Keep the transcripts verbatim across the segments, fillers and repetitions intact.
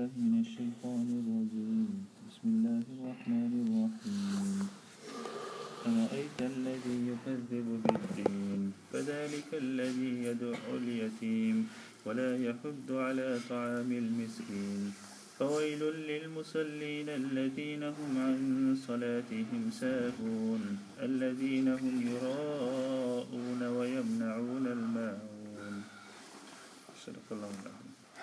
بالله من الشيطان الرجيم بسم الله الرحمن الرحيم أرأيت الذي يكذب بالدين فذلك الذي يدعو اليتيم ولا يحض على طعام المسكين فويل للمصلين الذين هم عن صلاتهم ساهون الذين هم يراءون ويمنعون الماعون. صدق الله العظيم.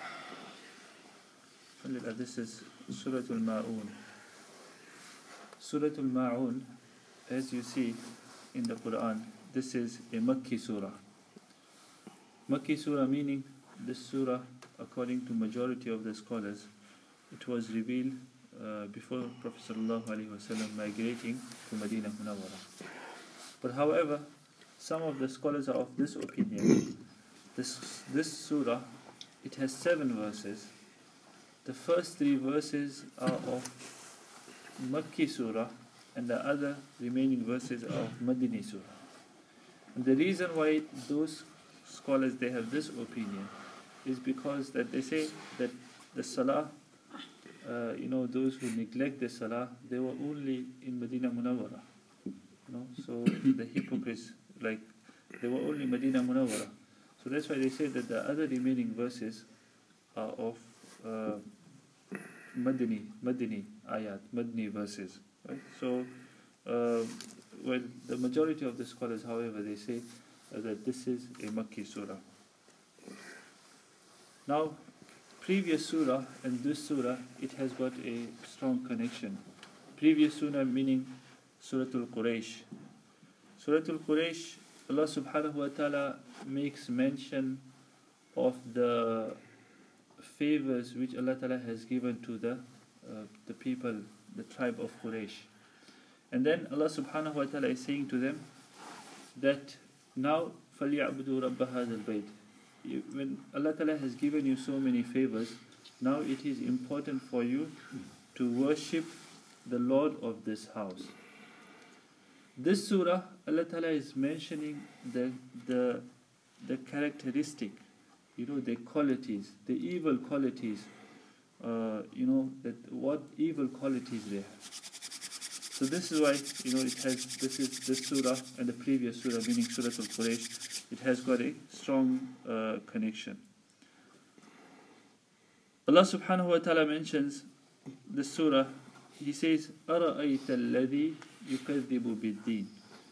This is Surah Al-Ma'un. Surah Al-Ma'un, as you see in the Quran, this is a Makki surah. Makki surah meaning this surah, according to majority of the scholars, it was revealed uh, before Prophet Sallallahu Alaihi Wasallam migrating to Medina Munawwara. But however, some of the scholars are of this opinion. This, this surah, it has seven verses. The first three verses are of Makki surah and the other remaining verses are of Madini surah. And the reason why those scholars, they have this opinion is because that they say that the salah, uh, you know, those who neglect the salah, they were only in Medina Munawwara. You know, so the hypocrites, like, they were only Medina Munawwara. So that's why they say that the other remaining verses are of uh, Madini, Madini ayat, Madini verses. Right? So, uh, well, the majority of the scholars, however, they say uh, that this is a Makki surah. Now, previous surah and this surah, it has got a strong connection. Previous surah meaning Surah Al-Quraysh. Surah Al-Quraysh, Allah subhanahu wa ta'ala makes mention of the favors which Allah ta'ala has given to the uh, the people, the tribe of Quraysh. And then Allah subhanahu wa ta'ala is saying to them that now فَلْيَعْبُدُوا رَبَّ هَذَا الْبَيْتِ. When Allah ta'ala has given you so many favors, now it is important for you to worship the Lord of this house. This surah, Allah ta'ala is mentioning the the the characteristic, you know, the qualities, the evil qualities, uh, you know, that what evil qualities they have. So this is why, you know, it has, this is this surah and the previous surah, meaning Surah Al-Quraysh, it has got a strong uh, connection. Allah subhanahu wa ta'ala mentions the surah, He says, أَرَأَيْتَ الَّذِي يُكَذِّبُ بِالدِّينِ.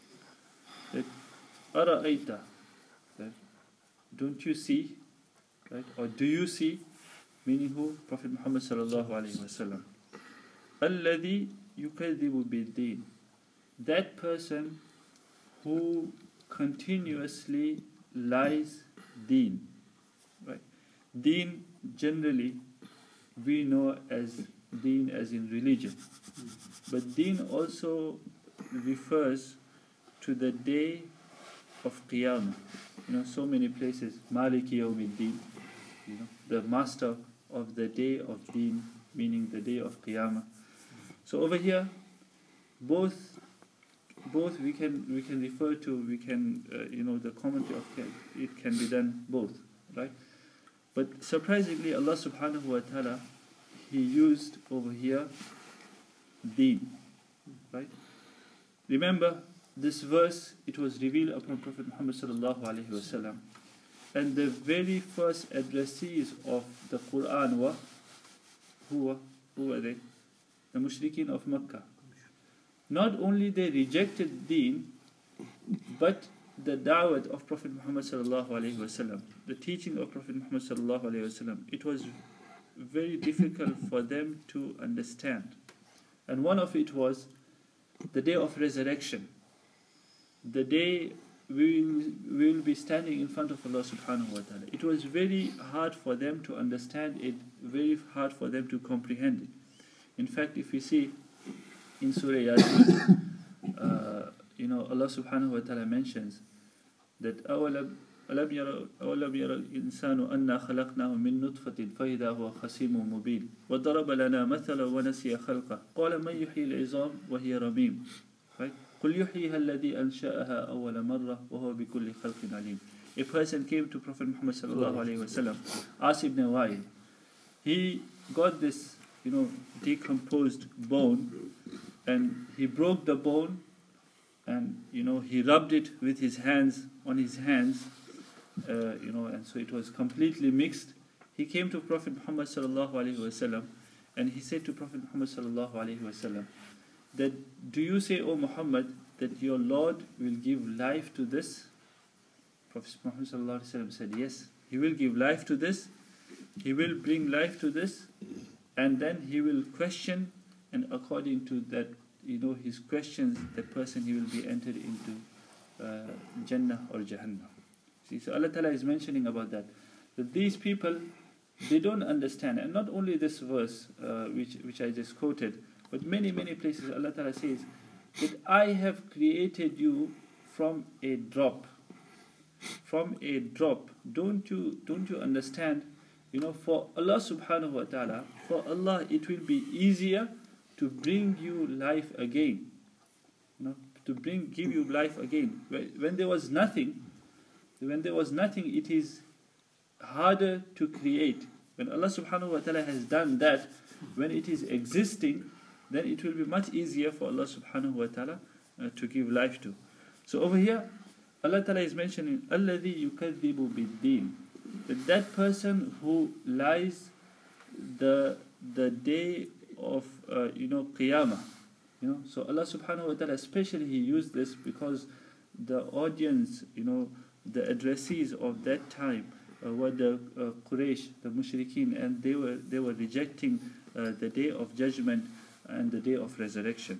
That, أَرَأَيْتَ, that, don't you see, right? Or do you see, meaning who? Prophet Muhammad sallallahu alaihi wasallam. الَّذِي يُكَذِّبُ بِالدِّينِ. That person who continuously lies deen. Right? Deen generally we know as deen as in religion. But deen also refers to the day of Qiyamah. You know, so many places, Maliki Yawmiddin, you know, the master of the day of deen, meaning the day of Qiyamah. So over here, both both we can we can refer to, we can, uh, you know, the commentary of can, it can be done both, right? But surprisingly, Allah subhanahu wa ta'ala, He used over here deen, right? Remember, this verse, it was revealed upon Prophet Muhammad sallallahu alaihi wasallam, and the very first addressees of the Quran were who were who were they? The mushrikeen of Makkah. Not only they rejected deen, but the da'wat of Prophet Muhammad sallallahu alaihi wasallam, the teaching of Prophet Muhammad sallallahu alaihi wasallam, it was very difficult for them to understand. And one of it was the day of resurrection, the day we will, we will be standing in front of Allah subhanahu wa ta'ala. It was very hard for them to understand it, very hard for them to comprehend it. In fact, if you see in Surah Yasin, uh, you know, Allah subhanahu wa ta'ala mentions that أَوَلَمْ يَرَ الْإِنسَانُ أَنَّا خَلَقْنَاهُ مِنْ نُطْفَةٍ فَإِذَا هُوَ خَصِيمٌ مُبِينٌ وَضَرَبَ لَنَا مَثَلًا وَنَسِيَ خَلْقَهُ قَالَ مَنْ يُحْيِي الْعِظَامَ وَهِيَ رَمِيمٌ. Right? قُلْ يُحْيِيهَا الَّذِي أَنْشَأَهَا أَوَّلَ مَرَّةٍ وَهُوَ بِكُلِّ خَلْقٍ عَلِيمٌ. A person came to Prophet Muhammad sallallahu alaihi wasallam, As ibn Wa'il. He got this, you know, decomposed bone, and he broke the bone, and you know he rubbed it with his hands on his hands, uh, you know, and so it was completely mixed. He came to Prophet Muhammad sallallahu alaihi wasallam, and he said to Prophet Muhammad sallallahu alaihi wasallam that, "Do you say, O Muhammad, that your Lord will give life to this?" Prophet Muhammad sallallahu alaihi wasallam said, "Yes, He will give life to this. He will bring life to this, and then He will question, and according to that, you know, His questions, the person he will be entered into uh, Jannah or Jahannam." See, so Allah Ta'ala is mentioning about that, that these people, they don't understand, and not only this verse uh, which which I just quoted, but many many places Allah Ta'ala says that I have created you from a drop, from a drop. Don't you don't you understand? You know, for Allah Subhanahu wa Taala, for Allah, it will be easier to bring you life again. You know, to bring give you life again. When there was nothing, when there was nothing, it is harder to create. When Allah Subhanahu wa Taala has done that, when it is existing, then it will be much easier for Allah Subhanahu wa Taala uh, to give life to. So over here, Allah Ta'ala is mentioning الَّذِي يُكَذِّبُ بِالدِّينِ, that that person who lies the the day of uh, you know Qiyamah. You know, so Allah Subhanahu wa Ta'ala especially He used this because the audience, you know, the addressees of that time uh, were the uh, Quraysh, the Mushrikeen, and they were they were rejecting uh, the day of judgment and the day of resurrection.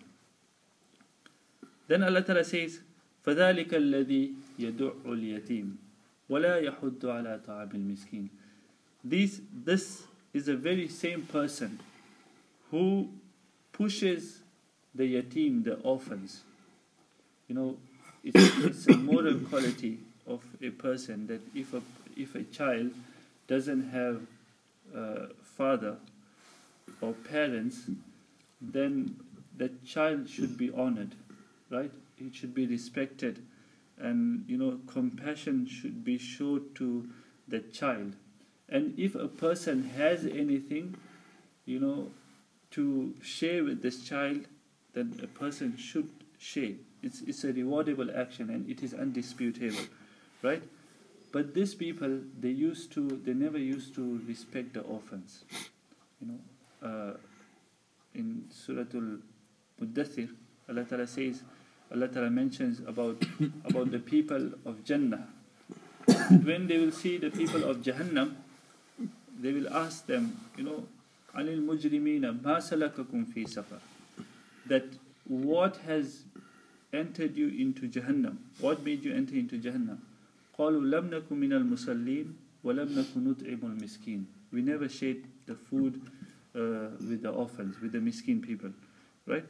Then Allah Ta'ala says, فَذَلِكَ الَّذِي يَدُعُّ الْيَتِيمِ وَلَا يَحُدُّ عَلَى طَعَامِ الْمِسْكِينِ. This, this is the very same person who pushes the yatim, the orphans. You know, it's, it's a moral quality of a person that if a, if a child doesn't have a father or parents, then the child should be honored, right? It should be respected, and you know, compassion should be shown to the child. And if a person has anything, you know, to share with this child, then a person should share. It's it's a rewardable action, and it is undisputable, right? But these people, they used to, they never used to respect the orphans. You know, uh, in Surah Al-Muddathir, Allah Ta'ala says, Allah Ta'ala mentions about about the people of Jannah. When they will see the people of Jahannam, they will ask them, you know, Anil mujrimina ma salakakum fi safar, that what has entered you into Jahannam? What made you enter into Jahannam? قالوا لم نكن من المصلين ولم نكن نطعم المسكين. We never shared the food uh, with the orphans, with the miskin people, right?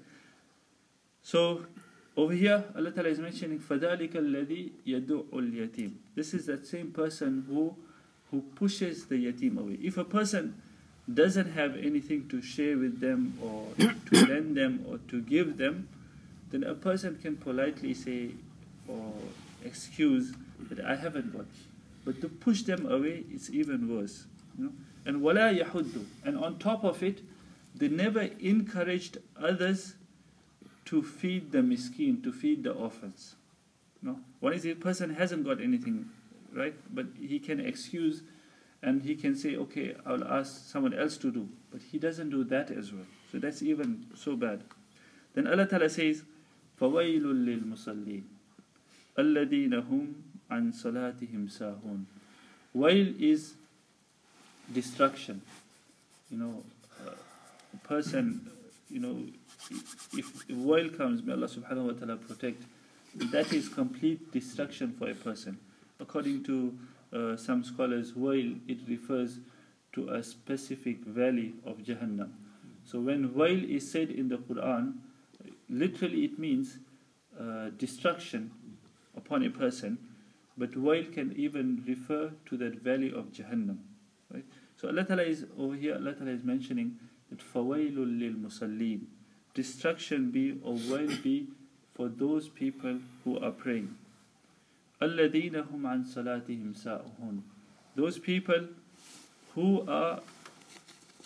So over here, Allah Ta'ala is mentioning فَذَلِكَ الَّذِي يَدُعُّ الْيَتِيمِ. This is that same person who who pushes the yatim away. If a person doesn't have anything to share with them, or to lend them, or to give them, then a person can politely say or excuse that I haven't got. But to push them away, it's even worse. You know? And وَلَا يَحُدُّ. And on top of it, they never encouraged others to feed the miskin, to feed the orphans. No, one is a person hasn't got anything, right? But he can excuse, and he can say, okay, I'll ask someone else to do. But he doesn't do that as well. So that's even so bad. Then Allah Ta'ala says, فَوَيْلٌ لِلْمُصَلِّينَ الَّذِينَ هُمْ عَنْ صَلَاتِهِمْ سَاهُونَ. Wail is destruction. You know, a person, you know, if wail comes, may Allah Subhanahu wa Ta'ala protect, that is complete destruction for a person. According to uh, some scholars, wail, it refers to a specific valley of Jahannam. So when wail is said in the Quran, literally it means uh, destruction upon a person, but wail can even refer to that valley of Jahannam. Right? So Allah Ta'ala is over here, Allah Ta'ala is mentioning that فَوَيْلٌ لِلْمُصَلِّينَ. Destruction be or wail be for those people who are praying. الَّذِينَ هُمْ عَنْ صَلَاتِهِمْ سَاهُونَ. Those people who are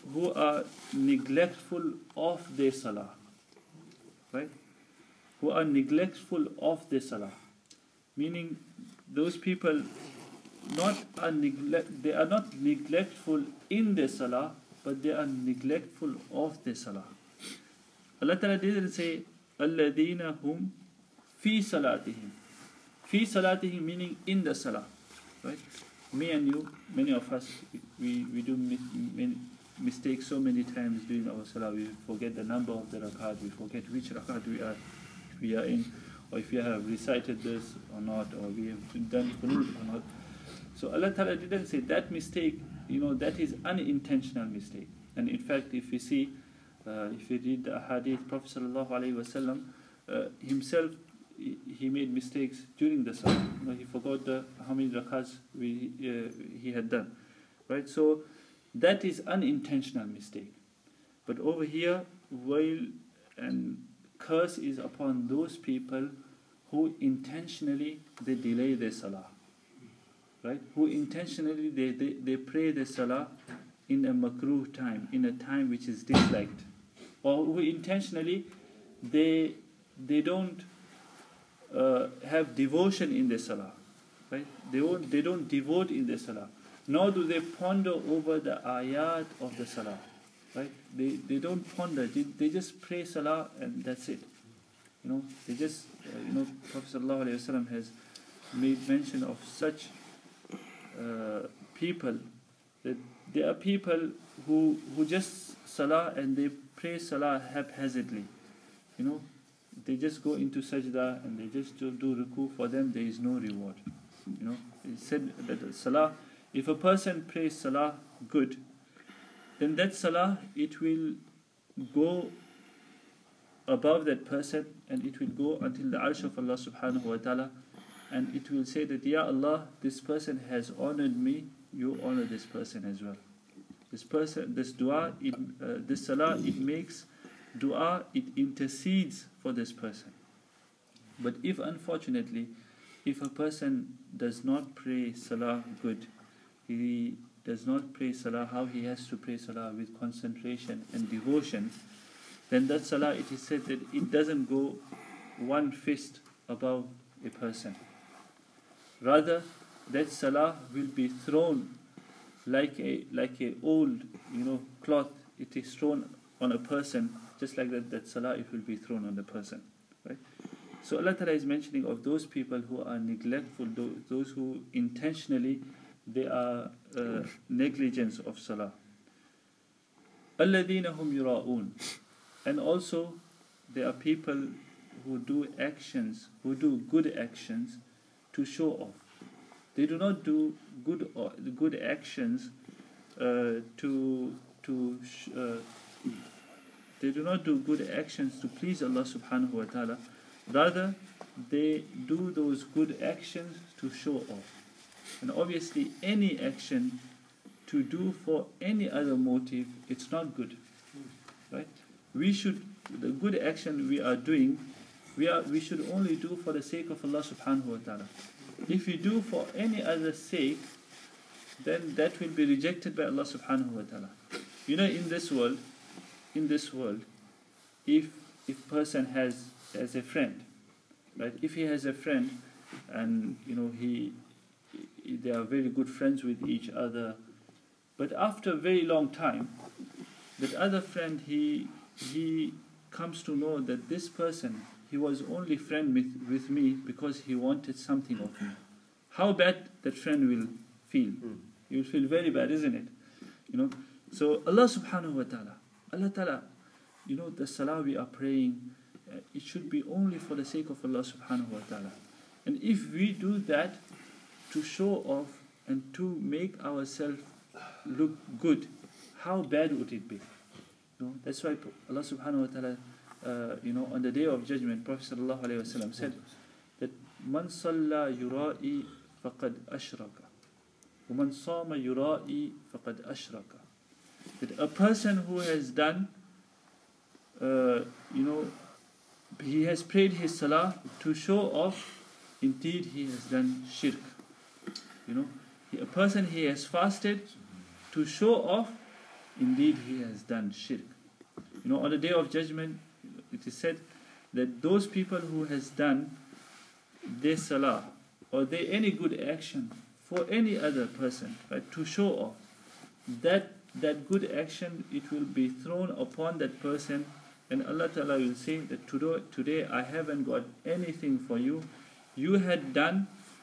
who are neglectful of their salah. Right? Who are neglectful of their salah. Meaning those people not are neglect they are not neglectful in their salah, but they are neglectful of their salah. Allah Ta'ala didn't say alladhina hum fi salatihim. Fi salatihim meaning in the salah. Right? Me and you, many of us, we, we do mi- many mistakes so many times during our salah. We forget the number of the rakat, we forget which rakat we are we are in, or if we have recited this or not, or we have done qunut or not. So Allah Ta'ala didn't say that mistake, you know, that is unintentional mistake. And in fact, if we see, uh, if we read the hadith, Prophet Sallallahu Alaihi Wasallam uh, himself, he, he made mistakes during the salah. You know, he forgot the, how many rakats we, uh, he had done. Right? So that is unintentional mistake. But over here, while and curse is upon those people who intentionally they delay their salah. Right? Who intentionally they, they, they pray the salah in a makruh time, in a time which is disliked. Or who intentionally they they don't uh, have devotion in their salah. Right? They won't, they don't devote in their salah. Nor do they ponder over the ayat of the salah. Right? They they don't ponder, they, they just pray salah and that's it. You know, they just uh, you know, Prophet Sallallahu Alaihi Wasallam has made mention of such Uh, people, that there are people who who just salah and they pray salah haphazardly. You know, they just go into sajda and they just do, do ruku. For them, there is no reward. You know, it said that salah, if a person prays salah good, then that salah it will go above that person and it will go until the arsh of Allah Subhanahu wa Taala. And it will say that, Ya Allah, this person has honored me, you honor this person as well. This person, this dua, it, uh, this salah, it makes dua, it intercedes for this person. But if unfortunately, if a person does not pray salah good, he does not pray salah how he has to pray salah with concentration and devotion, then that salah, it is said that it doesn't go one fist above a person. Rather, that salah will be thrown like a like a old, you know, cloth. It is thrown on a person, just like that. That salah it will be thrown on the person, right? So Allah Ta'ala is mentioning of those people who are neglectful, those who intentionally they are uh, negligence of salah. الَّذِينَ هُمْ يُرَاءُونَ. And also, there are people who do actions, who do good actions to show off. They do not do good or good actions uh, to to uh, they do not do good actions to please Allah Subhanahu wa Taala. Rather, they do those good actions to show off. And obviously, any action to do for any other motive, it's not good, right? We should the good action we are doing. We are we should only do for the sake of Allah Subhanahu wa Taala. If we do for any other sake, then that will be rejected by Allah Subhanahu wa Taala. You know, in this world, in this world, if if person has has a friend, right? If he has a friend, and you know he, they are very good friends with each other, but after a very long time, that other friend he he comes to know that this person, he was only friend with, with me because he wanted something of me. How bad that friend will feel? Mm. He will feel very bad, isn't it? You know. So Allah Subhanahu wa Taala, Allah Taala, you know, the salah we are praying, uh, it should be only for the sake of Allah Subhanahu wa Taala. And if we do that to show off and to make ourselves look good, how bad would it be? You know, that's why Allah Subhanahu wa Taala, uh, you know, on the day of judgment, Prophet Sallallahu Alaihi Wasallam said that Man salla yura'i faqad ashraka, wa man sama yura'i faqad ashraka. That a person who has done, uh, you know, he has prayed his salah to show off, indeed he has done shirk. You know, a person he has fasted to show off, indeed he has done shirk. You know, on the day of judgment, it is said that those people who has done their salah or their any good action for any other person, right, to show off, that that good action, it will be thrown upon that person, and Allah Ta'ala will say that today, today I haven't got anything for you. You had done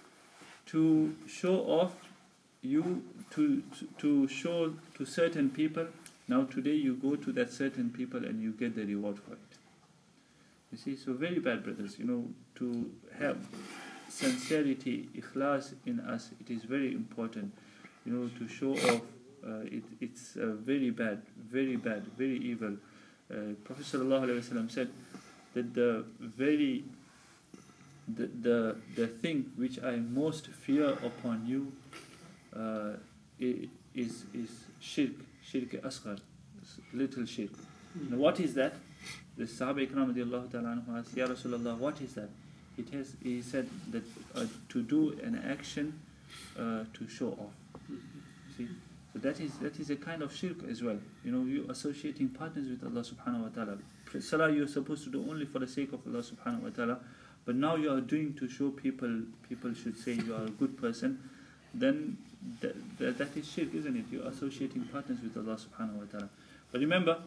to show off, you to to show to certain people. Now today you go to that certain people and you get the reward for it. You see, so very bad, brothers. You know, to have sincerity, ikhlas in us, it is very important. You know, to show off, uh, it, it's uh, very bad, very bad, very evil. Uh, Prophet Sallallahu Alaihi Wasallam said that the very the, the the thing which I most fear upon you uh, is is shirk, shirk asghar, little shirk. Now what is that? The Sahaba Ikram radiallahu ta'ala anhu asked, Ya Rasulullah, what is that? It has, he said that uh, to do an action uh, to show off. See, so that is that is a kind of shirk as well. You know, you associating partners with Allah subhanahu wa ta'ala. Salah you're supposed to do only for the sake of Allah subhanahu wa ta'ala, but now you are doing to show people, people should say you are a good person, then that, that, that is shirk, isn't it? You're associating partners with Allah subhanahu wa ta'ala. But remember,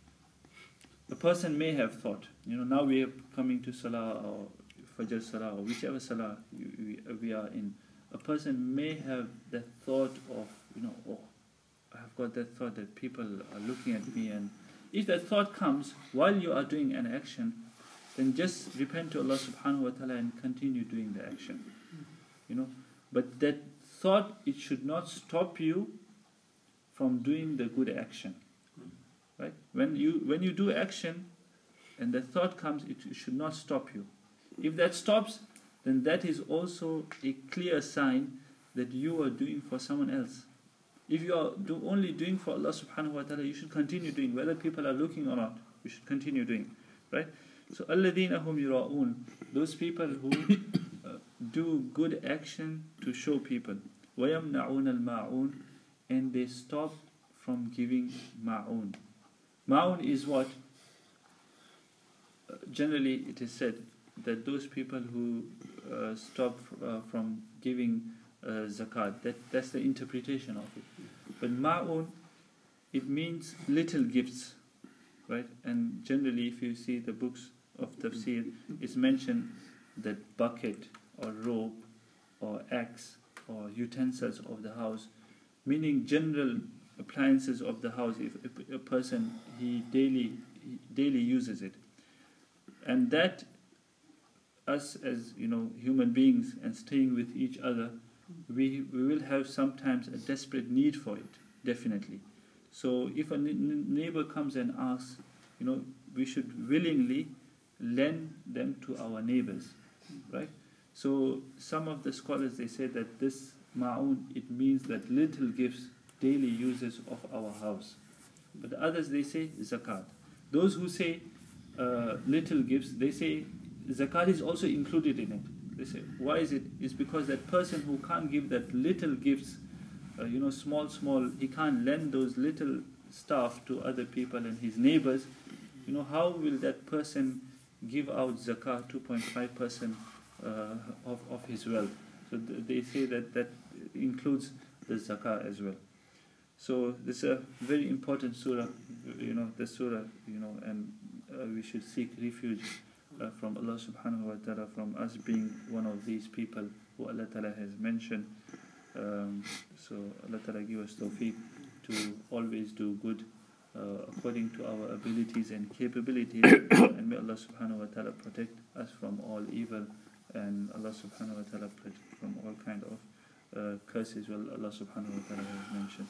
the person may have thought, you know, now we are coming to Salah or Fajr Salah or whichever Salah we, we are in, a person may have the thought of, you know, oh, I have got that thought that people are looking at me, and if that thought comes while you are doing an action, then just repent to Allah subhanahu wa ta'ala and continue doing the action. You know, but that thought, it should not stop you from doing the good action. Right? When you when you do action and the thought comes, it should not stop you. If that stops, then that is also a clear sign that you are doing for someone else. If you are do only doing for Allah subhanahu wa ta'ala, you should continue doing, whether people are looking or not, you should continue doing. Right? So alladhina hum yura'un, those people who uh, do good action to show people. وَيَمْنَعُونَ الْمَاعُونَ, and they stop from giving ma'un. Ma'un is what? Uh, generally it is said that those people who uh, stop uh, from giving uh, zakat, that, that's the interpretation of it. But ma'un, it means little gifts, right? And generally if you see the books of tafsir, it's mentioned that bucket or rope or axe or utensils of the house, meaning general appliances of the house, if, if a person he daily he daily uses it, and that us as you know human beings and staying with each other, we we will have sometimes a desperate need for it, definitely. So if a neighbor comes and asks, you know, we should willingly lend them to our neighbors, right? So some of the scholars, they say that this ma'un, it means that little gifts, daily uses of our house. But others, they say zakat. Those who say uh, little gifts, they say zakat is also included in it. They say, why is it? It's because that person who can't give that little gifts, uh, you know, small, small, he can't lend those little stuff to other people and his neighbors. You know, how will that person give out zakat, two point five percent uh, of, of his wealth? So th they say that that includes the zakat as well. So this is a very important surah, you know, the surah, you know, and uh, we should seek refuge uh, from Allah subhanahu wa ta'ala, from us being one of these people who Allah ta'ala has mentioned. Um, so Allah ta'ala give us tawfiq to always do good uh, according to our abilities and capabilities, and may Allah subhanahu wa ta'ala protect us from all evil, and Allah subhanahu wa ta'ala protect from all kind of Uh, curses, well, Allah subhanahu wa ta'ala has mentioned.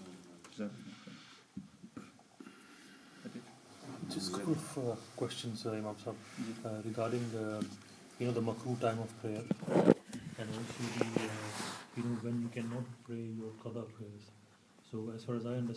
Just a couple of uh, questions, uh, Imam Sahib, uh, regarding the, you know, the makruh time of prayer, and also the, uh, you know, when you cannot pray your qada prayers. So as far as I understand,